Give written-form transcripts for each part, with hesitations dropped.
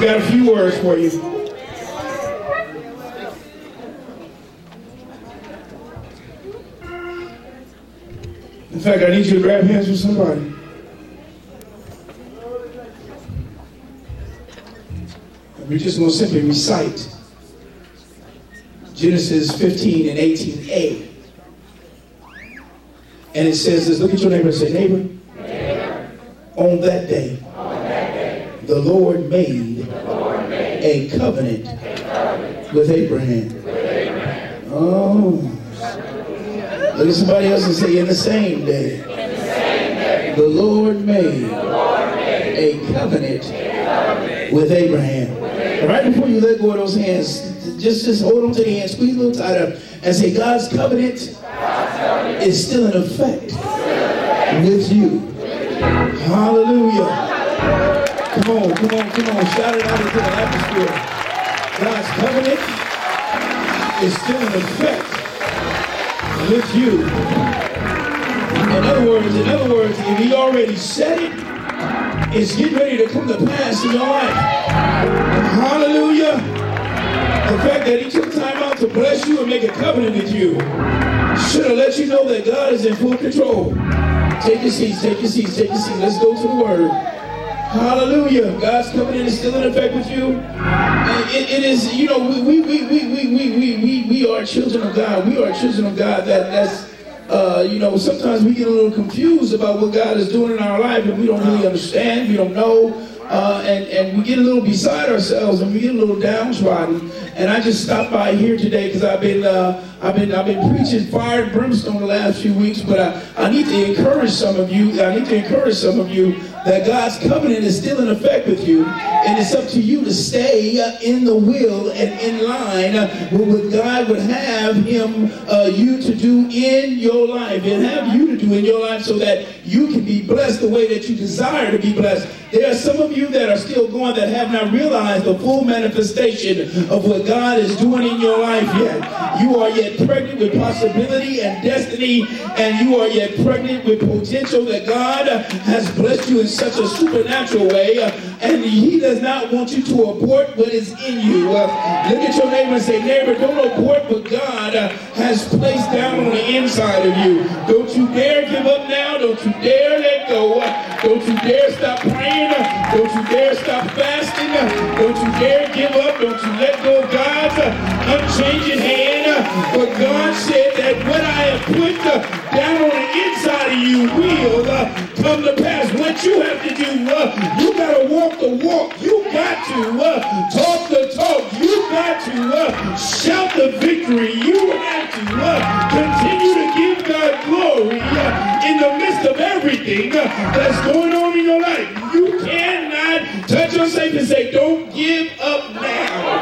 got a few words for you. In fact, I need you to grab hands with somebody. We're just going to simply recite Genesis 15 and 18a. And it says this. Look at your neighbor and say, neighbor, on that day, the Lord made a covenant with Abraham. Oh. Look at somebody else and say, in the same day, the Lord made a covenant with Abraham. Right before you let go of those hands, just hold on to the hands, squeeze a little tighter, and say, God's covenant is still in effect with you. Hallelujah. Come on. Shout it out into the atmosphere. God's covenant is still in effect with you. In other words, if he already said it, it's getting ready to come to pass in your life. Hallelujah. The fact that he took time out to bless you and make a covenant with you should have let you know that God is in full control. Take your seats. Let's go to the word. Hallelujah. God's covenant is still in effect with you. It is, we are children of God. We are children of God that's sometimes we get a little confused about what God is doing in our life, and we don't really understand, we don't know, and we get a little beside ourselves, and we get a little downtrodden. And I just stopped by here today because I've been preaching fire and brimstone the last few weeks, but I need to encourage some of you. That God's covenant is still in effect with you, and it's up to you to stay in the will and in line with what God would have you to do in your life, and have you to do in your life, so that you can be blessed the way that you desire to be blessed. There are some of you that are still going that have not realized the full manifestation of what God is doing in your life yet. You are yet pregnant with possibility and destiny, and you are yet pregnant with potential that God has blessed you in such a supernatural way, and he does not want you to abort what is in you. Look at your neighbor and say, neighbor, don't abort what God has placed down on the inside of you. Don't you dare give up now. Don't you dare let go. Don't you dare stop praying. Don't you dare stop fasting. Don't you dare give up. Don't you let go of God's unchanging hand. But God said that what I have put down on the inside of you will come to pass. What you have to do, you got to walk the walk. You got to talk the talk. You got to shout the victory. You have to continue to give God glory in the midst of everything that's going on in your life. You cannot touch yourself and say, don't give up now.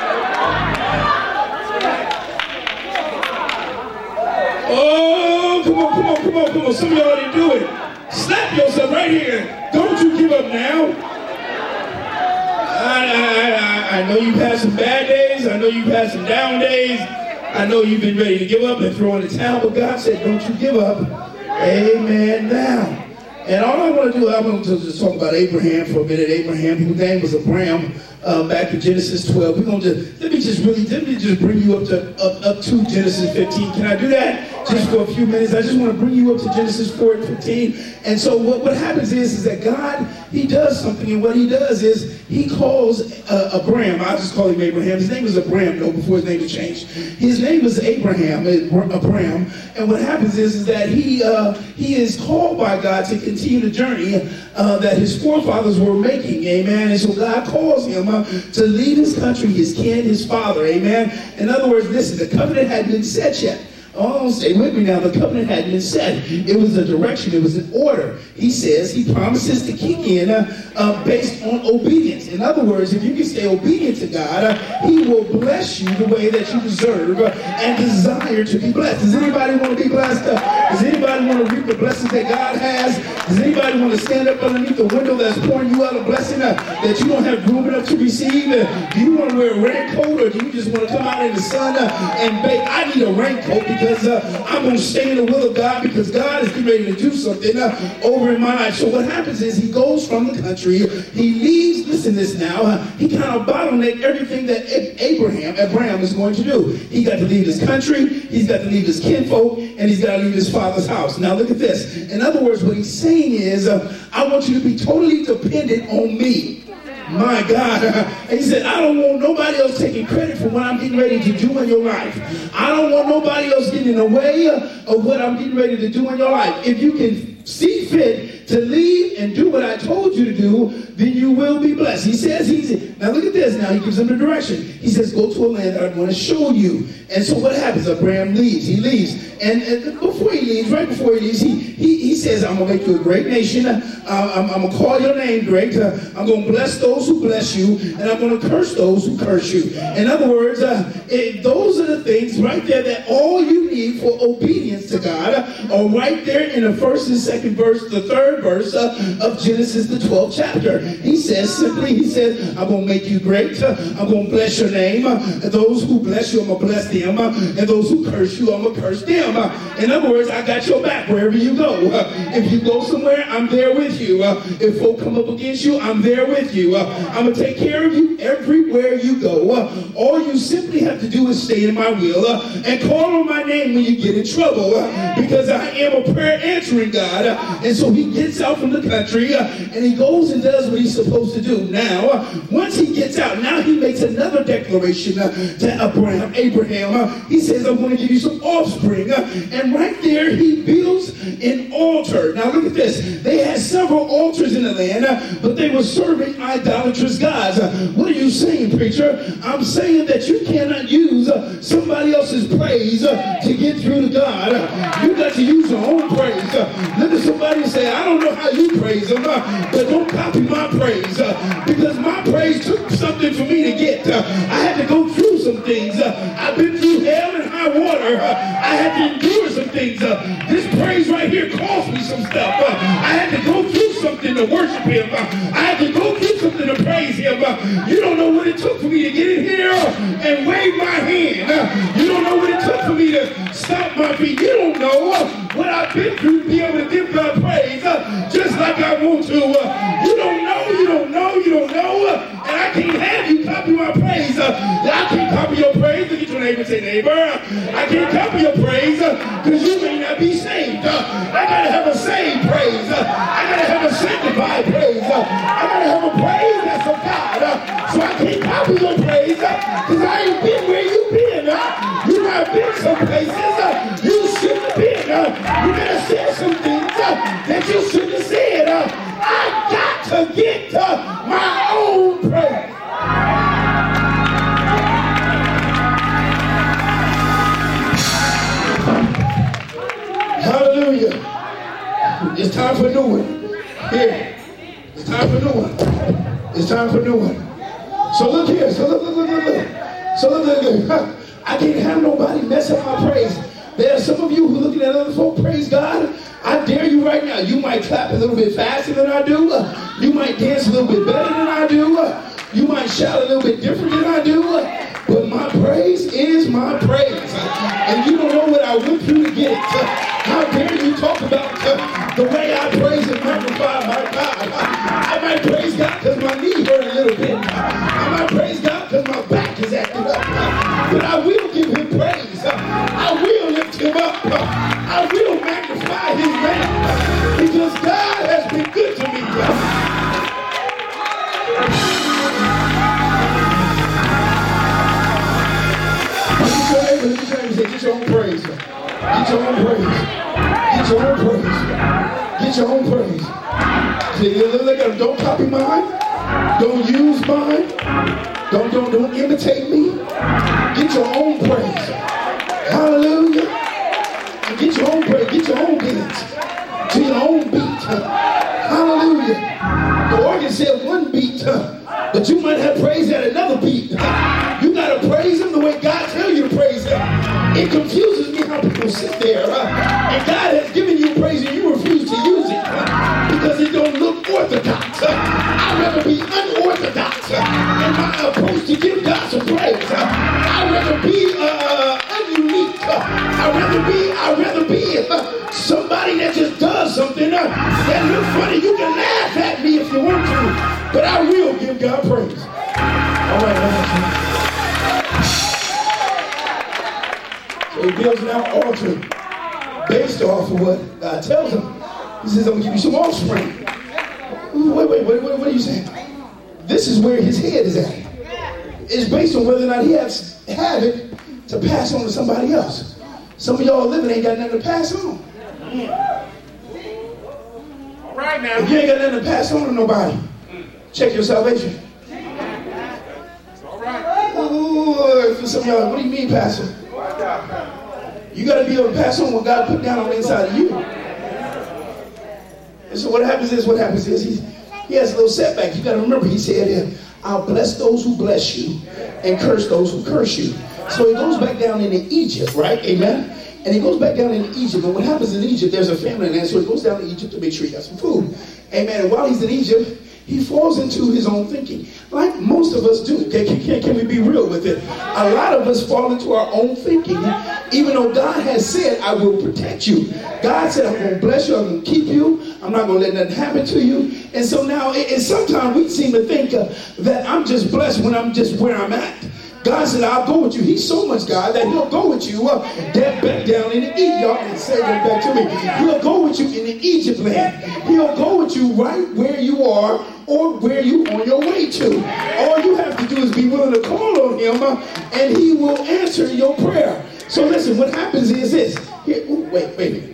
Oh, come on. Some of y'all didn't do it. Slap yourself right here. Don't you give up now. I know you've had some bad days. I know you've had some down days. I know you've been ready to give up and throw in the towel, but God said, don't you give up. Amen now. And all I want to do, I'm going to just talk about Abraham for a minute. Abraham, whose name was Abram, back in Genesis 12. We're going to let me just bring you up to Genesis 15. Can I do that? Just for a few minutes. I just want to bring you up to Genesis 4 and 15. And so what happens is that God, he does something, and what he does is he calls Abram. I'll just call him Abraham. His name is Abram, though, before his name was changed. His name is Abram. And what happens is that he is called by God to continue the journey that his forefathers were making. Amen. And so God calls him to leave his country, his kin, his father. Amen. In other words, listen, the covenant hadn't been set yet. Oh, stay with me now. The covenant hadn't been set. It was a direction. It was an order. He says, he promises to kick in based on obedience. In other words, if you can stay obedient to God, he will bless you the way that you deserve and desire to be blessed. Does anybody want to be blessed? Does anybody want to reap the blessings that God has? Does anybody want to stand up underneath the window that's pouring you out a blessing that you don't have room enough to receive? Do you want to wear a raincoat, or do you just want to come out in the sun and bake? I need a raincoat because I'm going to stay in the will of God because God is getting ready to do something over in my life. So what happens is he goes from the country. He leaves, listen to this now, he kind of bottlenecked everything that Abraham is going to do. He got to leave his country, he's got to leave his kinfolk, and he's got to leave his father's house. Now look at this. In other words, what he's saying is, I want you to be totally dependent on me. My God. And he said, I don't want nobody else taking credit for what I'm getting ready to do in your life. I don't want nobody else getting in the way of what I'm getting ready to do in your life. If you can see fit to leave and do what I told you to do, then you will be blessed. He says, now look at this. Now he gives them the direction. He says, go to a land that I'm going to show you. And so what happens? Abraham leaves. He leaves. And before he leaves, right before he leaves, he says, I'm going to make you a great nation. I'm going to call your name great. I'm going to bless those who bless you. And I'm going to curse those who curse you. In other words, those are the things right there that all you need for obedience to God are right there in the first and second verse, the third verse of Genesis, the 12th chapter. He says simply, I'm going to make you great. I'm going to bless your name. And those who bless you, I'm going to bless them. And those who curse you, I'm going to curse them. In other words, I got your back wherever you go. If you go somewhere, I'm there with you. If folk come up against you, I'm there with you. I'm going to take care of you everywhere you go. All you simply have to do is stay in my will and call on my name when you get in trouble because I am a prayer answering God. And so he gets out from the country and he goes and does what he's supposed to do. Now, once he gets out, now he makes another declaration to Abraham. He says, I'm going to give you some offspring. And right there, he builds an altar. Now, look at this. They had several altars in the land, but they were serving idolatrous gods. What are you saying, preacher? I'm saying that you cannot use somebody else's praise to get through to God. You got to use your own praise. Look at somebody and say, I don't know how you praise him, but don't copy my praise because my praise took something for me to get. I had to go through some things. I've been through hell and high water. I had to endure some things. This praise right here cost me some stuff. I had to go through something to worship him. I had to go through something to praise him. You don't know what it took for me to get in here and wave my hand. You don't know what it took for me to stomp my feet. You don't know what I've been through to be able to give God praise just like I want to. You don't know. And I can't have you copy my praise. I can't copy your praise. Look at your neighbor and say, neighbor, I can't copy your praise because you may not be saved. I got to have a saved praise. I got to have a sanctified praise. I got to have a praise that's of God. So I can't copy your praise because I ain't been where you've been. You might have been some places you shouldn't have been. You got to say some things that you shouldn't have said. I got to get my own praise. Hallelujah. It's time for a new one. Here. It's time for a new one. It's time for a new one. So look here. So look. I can't have nobody mess up my praise. There are some of you who are looking at other folk praise God. I dare you right now. You might clap a little bit faster than I do. You might dance a little bit better than I do. You might shout a little bit different than I do. But my praise is my praise. And you don't know what I went through to get it. How dare you talk about the way I praise and magnify my God. I might praise God because my knee hurt a little bit. I might praise God because my back is acting up. But I will give him praise. I will lift him up. I will magnify his name because God has been good to me. Get your own praise. Get your own praise. Get your own praise. Get your own praise. See, look at them. Don't copy mine. Don't use mine. Don't imitate me. Get your own praise. Hallelujah. And get your own praise. Get your own beat. To your own beat. Hallelujah. The organ said one beat, but you might have praise at another beat. You got to praise him the way God tells you to praise him. It confuses me how people sit there and God has given you praise and you refuse to use it because it don't look orthodox. I'd rather be unorthodox in my approach to give God some praise. I'd rather be ununique I'd rather be somebody that just does something that looks funny. You can laugh at me if you want to, but I will give God praise. All right, so he builds an altar based off of what God tells him. He says, I'm going to give you some offspring. Wait, what are you saying? This is where his head is at. It's based on whether or not he has it to pass on to somebody else. Some of y'all living ain't got nothing to pass on. All right now. If you ain't got nothing to pass on to nobody, check your salvation. All right. Ooh, for some of y'all, what do you mean, Pastor? You got to be able to pass on what God put down on the inside of you. And so what happens is he has a little setback. You got to remember, he said, I'll bless those who bless you and curse those who curse you. So he goes back down into Egypt, right? Amen. And he goes back down into Egypt. And what happens in Egypt, there's a famine there. So he goes down to Egypt to make sure he got some food. Amen. And while he's in Egypt, he falls into his own thinking, like most of us do. Can we be real with it? A lot of us fall into our own thinking, even though God has said, I will protect you. God said, I'm going to bless you, I'm going to keep you, I'm not going to let nothing happen to you. And so now, and sometimes we seem to think that I'm just blessed when I'm just where I'm at. God said, I'll go with you. He's so much God that he'll go with you back down in the Egypt. Y'all can say that back to me. He'll go with you in the Egypt land. He'll go with you right where you are or where you on your way to. All you have to do is be willing to call on him and he will answer your prayer. So listen, what happens is this. Here, wait a minute.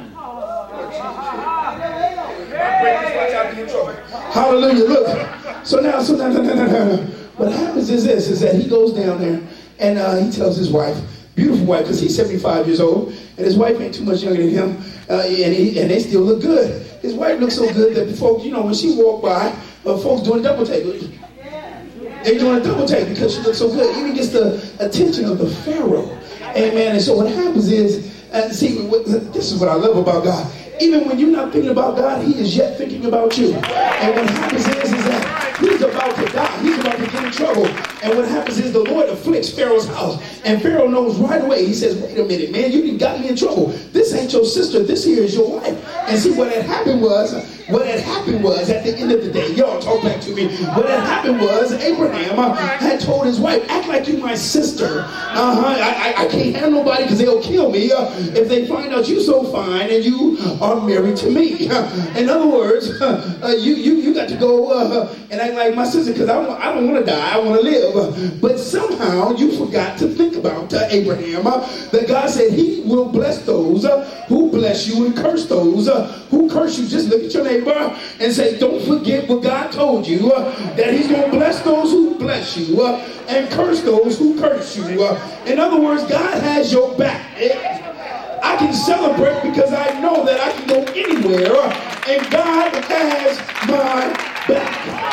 Hallelujah. Look. So now. What happens is this, is that he goes down there and he tells his wife, beautiful wife, because he's 75 years old, and his wife ain't too much younger than him, and they still look good. His wife looks so good that folks, when she walked by, folks doing double take. They're doing a double take because she looks so good. Even gets the attention of the Pharaoh. Amen. And so what happens is, this is what I love about God. Even when you're not thinking about God, he is yet thinking about you. And what happens is that he's about to die. He's about to get in trouble. And what happens is the Lord afflicts Pharaoh's house. And Pharaoh knows right away. He says, wait a minute, man, you done got me in trouble. This ain't your sister. This here is your wife. And see, what had happened was at the end of the day, y'all talk back to me. What had happened was Abraham had told his wife, act like you my sister. I can't have nobody because they'll kill me if they find out you so fine and you are married to me. In other words, you got to go and act like my sister because I don't want to die. I want to live. But somehow you forgot to think about Abraham, that God said he will bless those who bless you and curse those who curse you. Just look at your neighbor and say, don't forget what God told you, that he's going to bless those who bless you and curse those who curse you. In other words, God has your back. I can celebrate because I know that I can go anywhere and God has my back.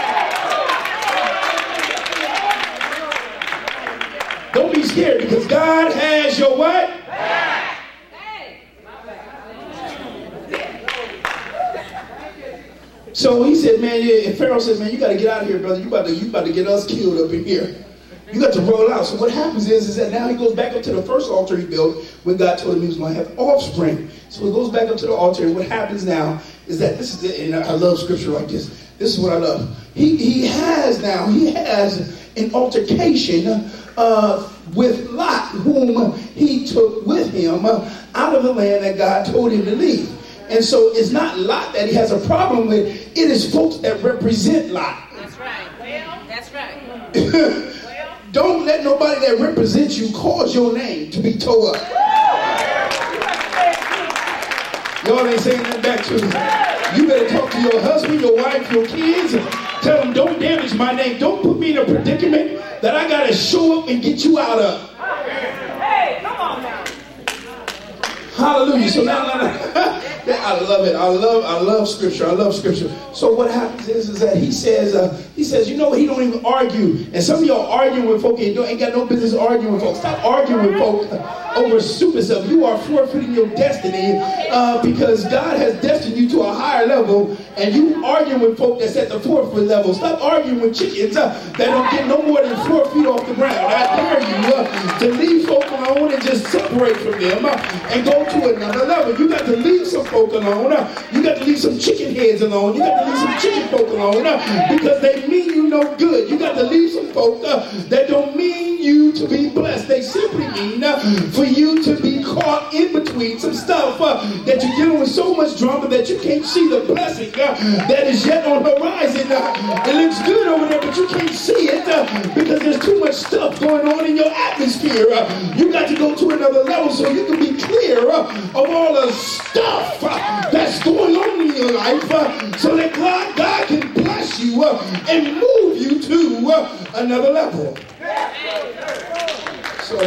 Don't be scared because God has your what? So he said, man, and Pharaoh says, man, you got to get out of here, brother. You about to get us killed up in here. You got to roll out. So what happens is that now he goes back up to the first altar he built when God told him he was going to have offspring. So he goes back up to the altar, and what happens now is that this is it, and I love scripture like this. This is what I love. He has an altercation with Lot, whom he took with him out of the land that God told him to leave. And so it's not Lot that he has a problem with. It is folks that represent Lot. That's right. Well, that's right. Don't let nobody that represents you cause your name to be tore up. Y'all ain't saying that back to me. You better talk to your husband, your wife, your kids. Tell them, don't damage my name. Don't put me in a predicament that I got to show up and get you out of. Hey, come on now. Hallelujah. So now I love it. I love scripture. I love scripture. So what happens is that he says, you know what? He don't even argue. And some of y'all arguing with folk and ain't got no business arguing with folk. Stop arguing with folk over stupid stuff. You are forfeiting your destiny because God has destined you to a higher level, and you arguing with folk that's at the 4 foot level. Stop arguing with chickens that don't get no more than 4 feet off the ground. I dare you to leave folk alone and just separate from them and go to another level. You got to leave some folk alone. You got to leave some chicken heads alone. You got to leave some chicken folk alone because they mean you no good. You got to leave some folk that don't mean you to be blessed. They simply mean for you to be caught in between some stuff that you're dealing with so much drama that you can't see the blessing that is yet on the horizon. It looks good over there, but you can't see it because there's too much stuff going on in your atmosphere. You got to go to another level so you can be clear of all the stuff that's going on in your life so that God can bless you and move you to another level. So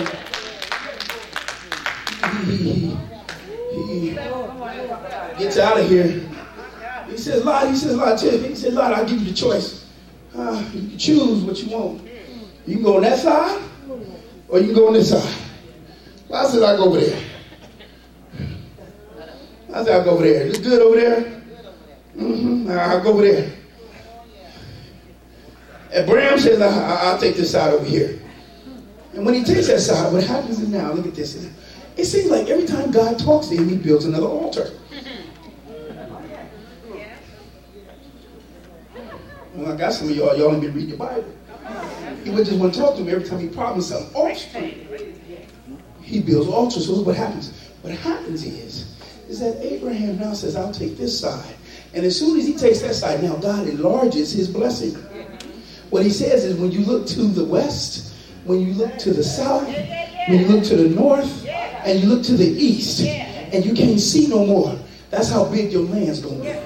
he gets out of here. He says, Lord, I'll give you the choice. You can choose what you want. You can go on that side or you can go on this side. Well, I said, I'll go over there. I said, I'll go over there. Is it good over there? I'll go over there. And Bram says, I'll take this side over here. And when he takes that side, what happens is now, look at this. It seems like every time God talks to him, he builds another altar. Well, I got some of y'all ain't been reading your Bible. He would just want to talk to him every time he promised something. He builds altars. So look what happens. What happens is that Abraham now says, I'll take this side. And as soon as he takes that side, now God enlarges his blessing. What he says is when you look to the west, when you look to the south, when you look to the north, and you look to the east, and you can't see no more, that's how big your land's going to be.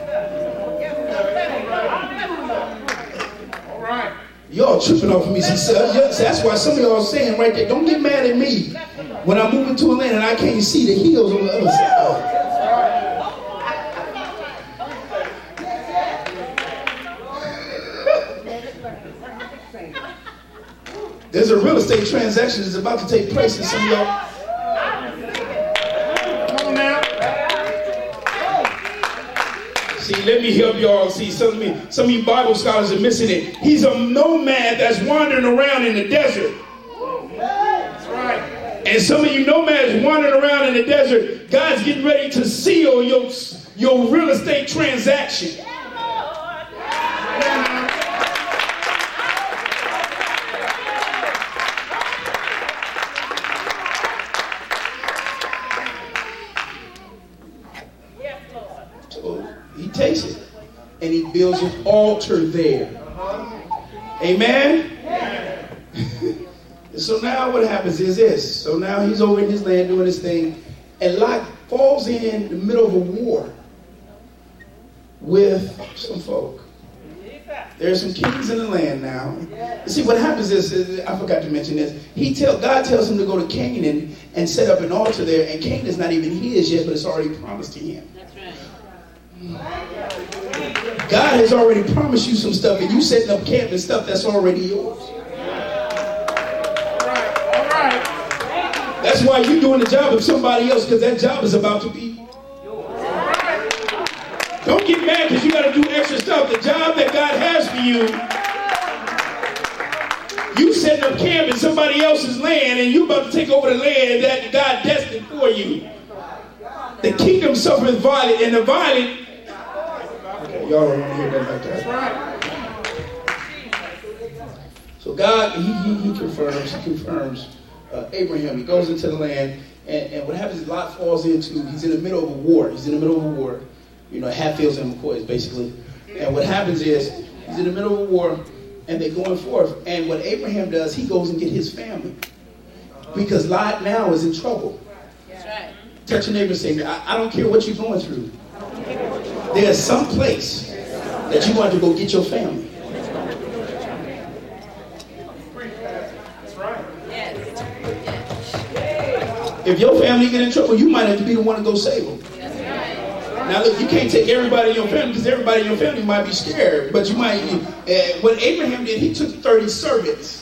Y'all tripping off me, see, that's why some of y'all are saying right there, don't get mad at me when I'm moving to a land and I can't see the hills on the other side. There's a real estate transaction that's about to take place in some of y'all. Come on now. See, let me help y'all. See, some of you Bible scholars are missing it. He's a nomad that's wandering around in the desert. That's right. And some of you nomads wandering around in the desert, God's getting ready to seal your real estate transaction. Takes it and he builds an altar there. Amen. So now what happens is this. So now he's over in his land doing his thing, and Lot falls in the middle of a war with some folk. There's some kings in the land now. You see, what happens is, I forgot to mention this. God tells him to go to Canaan and set up an altar there, and Canaan is not even his yet, but it's already promised to him. God has already promised you some stuff, and you setting up camp and stuff that's already yours. All right. That's why you're doing the job of somebody else, because that job is about to be yours. Don't get mad because you got to do extra stuff. The job that God has for you setting up camp in somebody else's land, and you about to take over the land that God destined for you. The kingdom suffers violent, and the violent. Y'all don't want to hear that like that. So God, he confirms Abraham. He goes into the land, and what happens is Lot falls into, he's in the middle of a war. You know, Hatfields and McCoys, basically. And what happens is, he's in the middle of a war, and they're going forth. And what Abraham does, he goes and get his family. Because Lot now is in trouble. That's right. Touch your neighbor and say, I don't care what you're going through. There's some place that you want to go get your family. That's right. If your family get in trouble, you might have to be the one to go save them. That's right. Now look, you can't take everybody in your family because everybody in your family might be scared. But you might, what Abraham did, he took 30 servants.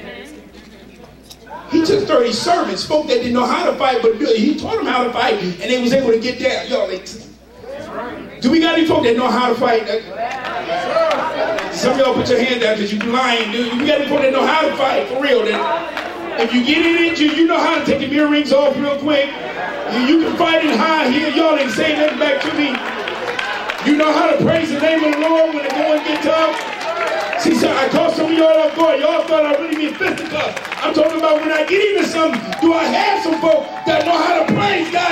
He took 30 servants, folk that didn't know how to fight, but he taught them how to fight, and they was able to get down. Y'all, do we got any folk that know how to fight? Some of y'all put your hand down because you lying, dude. We got any folk that know how to fight, for real. If you get in it, you know how to take your earrings off real quick. You can fight in high here. Y'all ain't saying nothing back to me. You know how to praise the name of the Lord when the going get tough. See, so I caught some of y'all off guard. Y'all thought I really be fisticuffs. I'm talking about when I get into something, do I have some folk that know how to praise God?